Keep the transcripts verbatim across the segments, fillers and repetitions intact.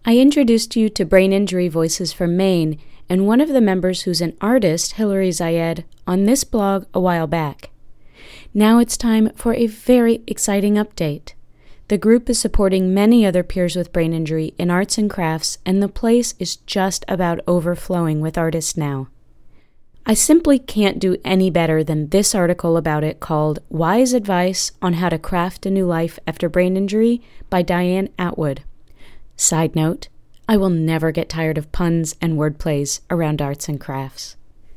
I introduced you to Brain Injury Voices from Maine and one of the members who's an artist, Hilary Zayed, on this blog a while back. Now it's time for a very exciting update. The group is supporting many other peers with brain injury in arts and crafts, and the place is just about overflowing with artists now. I simply can't do any better than this article about it called Wise Advice on How to Craft a New Life After Brain Injury by Diane Atwood. Side note, I will never get tired of puns and wordplays around arts and crafts.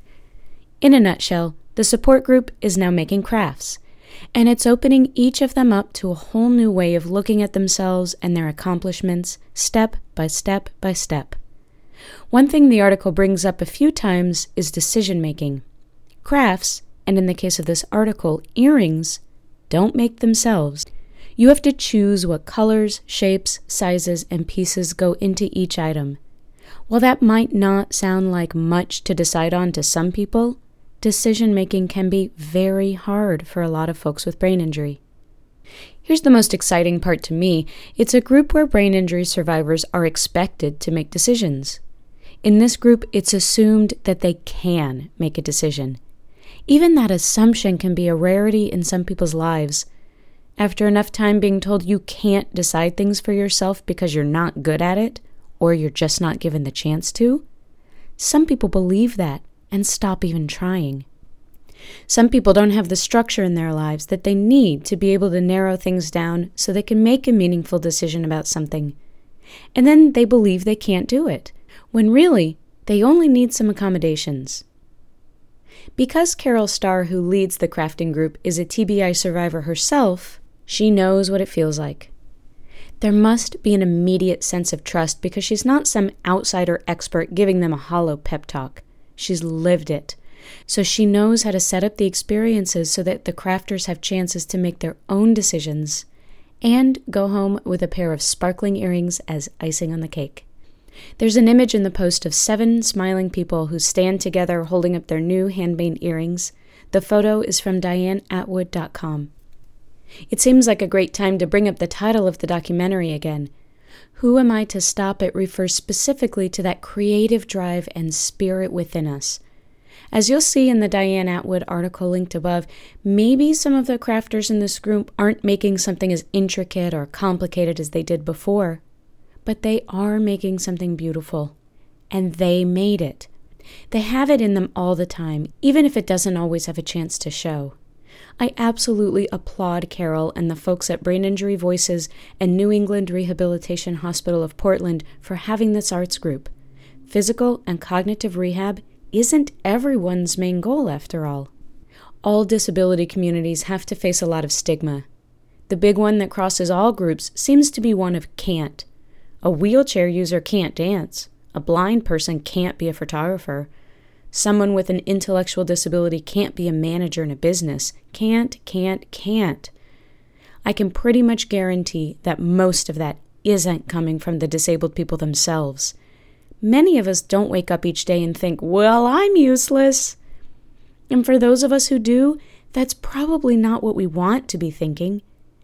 In a nutshell, the support group is now making crafts, and it's opening each of them up to a whole new way of looking at themselves and their accomplishments, step by step by step. One thing the article brings up a few times is decision-making. Crafts, and in the case of this article, earrings, don't make themselves. You have to choose what colors, shapes, sizes, and pieces go into each item. While that might not sound like much to decide on to some people, decision-making can be very hard for a lot of folks with brain injury. Here's the most exciting part to me. It's a group where brain injury survivors are expected to make decisions. In this group, it's assumed that they can make a decision. Even that assumption can be a rarity in some people's lives. After enough time being told you can't decide things for yourself because you're not good at it, or you're just not given the chance to, some people believe that and stop even trying. Some people don't have the structure in their lives that they need to be able to narrow things down so they can make a meaningful decision about something. And then they believe they can't do it, when really, they only need some accommodations. Because Carol Starr, who leads the crafting group, is a T B I survivor herself, she knows what it feels like. There must be an immediate sense of trust because she's not some outsider expert giving them a hollow pep talk. She's lived it. So she knows how to set up the experiences so that the crafters have chances to make their own decisions and go home with a pair of sparkling earrings as icing on the cake. There's an image in the post of seven smiling people who stand together holding up their new handmade earrings. The photo is from diane atwood dot com. It seems like a great time to bring up the title of the documentary again. Who Am I to Stop It refers specifically to that creative drive and spirit within us. As you'll see in the Diane Atwood article linked above, maybe some of the crafters in this group aren't making something as intricate or complicated as they did before, but they are making something beautiful, and they made it. They have it in them all the time, even if it doesn't always have a chance to show. I absolutely applaud Carol and the folks at Brain Injury Voices and New England Rehabilitation Hospital of Portland for having this arts group. Physical and cognitive rehab isn't everyone's main goal, after all. All disability communities have to face a lot of stigma. The big one that crosses all groups seems to be one of can't. A wheelchair user can't dance. A blind person can't be a photographer. Someone with an intellectual disability can't be a manager in a business. Can't, can't, can't. I can pretty much guarantee that most of that isn't coming from the disabled people themselves. Many of us don't wake up each day and think, well, I'm useless. And for those of us who do, that's probably not what we want to be thinking.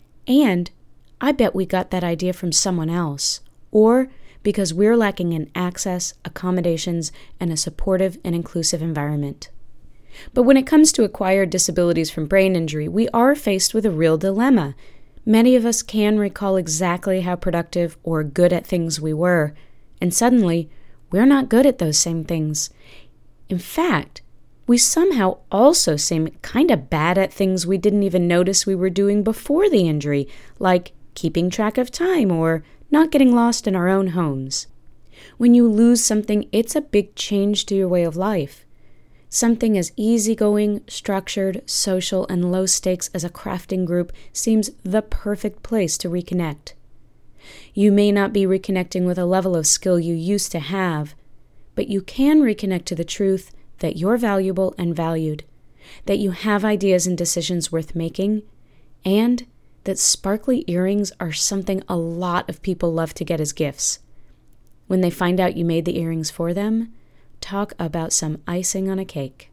And I bet we got that idea from someone else, or because we're lacking in access, accommodations, and a supportive and inclusive environment. But when it comes to acquired disabilities from brain injury, we are faced with a real dilemma. Many of us can recall exactly how productive or good at things we were, and suddenly, we're not good at those same things. In fact, we somehow also seem kind of bad at things we didn't even notice we were doing before the injury, like keeping track of time or not getting lost in our own homes. When you lose something, it's a big change to your way of life. Something as easygoing, structured, social, and low stakes as a crafting group seems the perfect place to reconnect. You may not be reconnecting with a level of skill you used to have, but you can reconnect to the truth that you're valuable and valued, that you have ideas and decisions worth making, and that sparkly earrings are something a lot of people love to get as gifts. When they find out you made the earrings for them, talk about some icing on a cake.